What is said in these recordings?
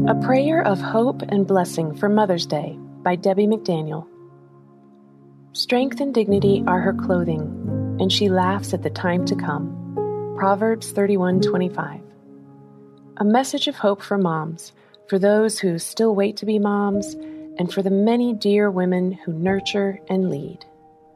A Prayer of Hope and Blessing for Mother's Day by Debbie McDaniel. Strength and dignity are her clothing, and she laughs at the time to come. Proverbs 31:25. A message of hope for moms, for those who still wait to be moms, and for the many dear women who nurture and lead.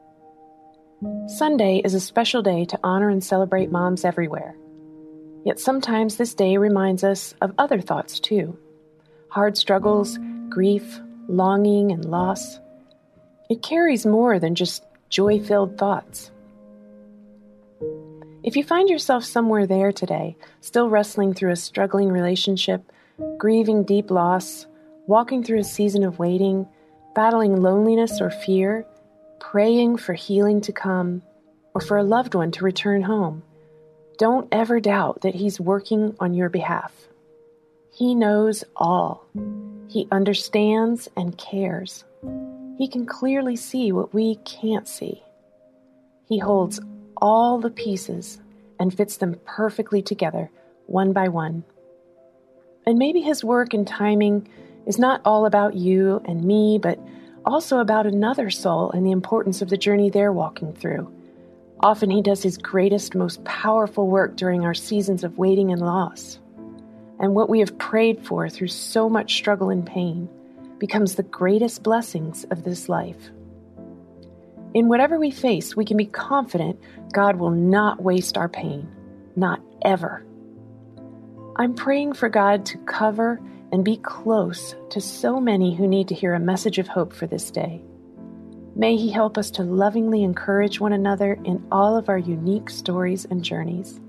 Sunday is a special day to honor and celebrate moms everywhere. Yet sometimes this day reminds us of other thoughts too. Hard struggles, grief, longing, and loss. It carries more than just joy-filled thoughts. If you find yourself somewhere there today, still wrestling through a struggling relationship, grieving deep loss, walking through a season of waiting, battling loneliness or fear, praying for healing to come, or for a loved one to return home, don't ever doubt that He's working on your behalf. He knows all. He understands and cares. He can clearly see what we can't see. He holds all the pieces and fits them perfectly together, one by one. And maybe His work and timing is not all about you and me, but also about another soul and the importance of the journey they're walking through. Often He does His greatest, most powerful work during our seasons of waiting and loss. And what we have prayed for through so much struggle and pain becomes the greatest blessings of this life. In whatever we face, we can be confident God will not waste our pain, not ever. I'm praying for God to cover and be close to so many who need to hear a message of hope for this day. May He help us to lovingly encourage one another in all of our unique stories and journeys.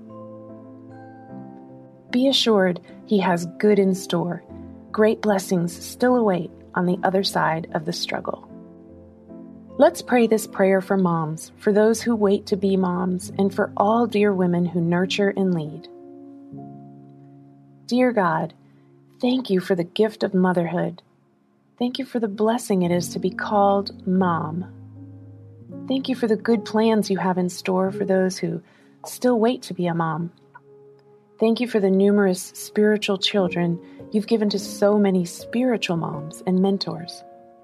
Be assured He has good in store. Great blessings still await on the other side of the struggle. Let's pray this prayer for moms, for those who wait to be moms, and for all dear women who nurture and lead. Dear God, thank You for the gift of motherhood. Thank You for the blessing it is to be called mom. Thank You for the good plans You have in store for those who still wait to be a mom. Thank You for the numerous spiritual children You've given to so many spiritual moms and mentors.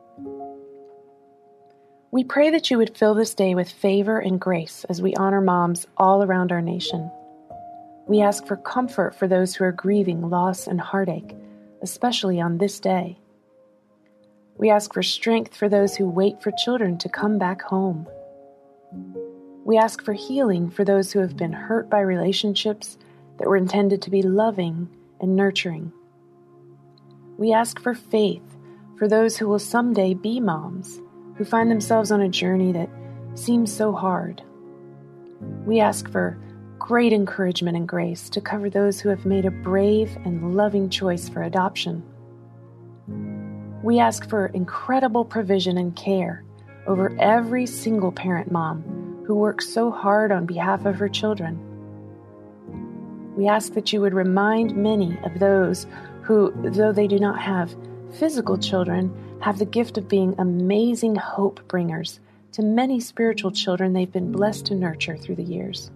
We pray that You would fill this day with favor and grace as we honor moms all around our nation. We ask for comfort for those who are grieving loss and heartache, especially on this day. We ask for strength for those who wait for children to come back home. We ask for healing for those who have been hurt by relationships that were intended to be loving and nurturing. We ask for faith for those who will someday be moms, who find themselves on a journey that seems so hard. We ask for great encouragement and grace to cover those who have made a brave and loving choice for adoption. We ask for incredible provision and care over every single parent mom who works so hard on behalf of her children. We ask that You would remind many of those who, though they do not have physical children, have the gift of being amazing hope bringers to many spiritual children they've been blessed to nurture through the years.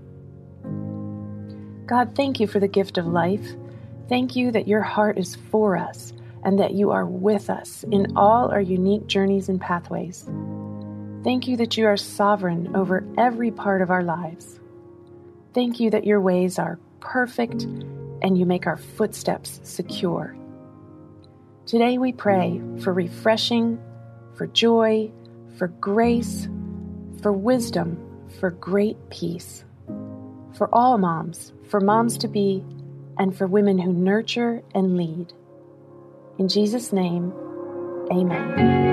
God, thank You for the gift of life. Thank You that Your heart is for us and that You are with us in all our unique journeys and pathways. Thank You that You are sovereign over every part of our lives. Thank You that Your ways are perfect and You make our footsteps secure. Today we pray for refreshing, for joy, for grace, for wisdom, for great peace. For all moms, for moms to be, and for women who nurture and lead. In Jesus' name, amen.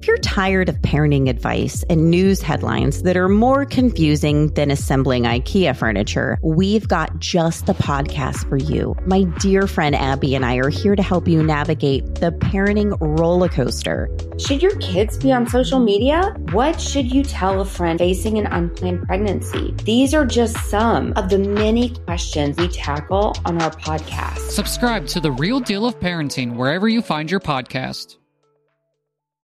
If you're tired of parenting advice and news headlines that are more confusing than assembling IKEA furniture, we've got just the podcast for you. My dear friend Abby and I are here to help you navigate the parenting roller coaster. Should your kids be on social media? What should you tell a friend facing an unplanned pregnancy? These are just some of the many questions we tackle on our podcast. Subscribe to The Real Deal of Parenting wherever you find your podcast.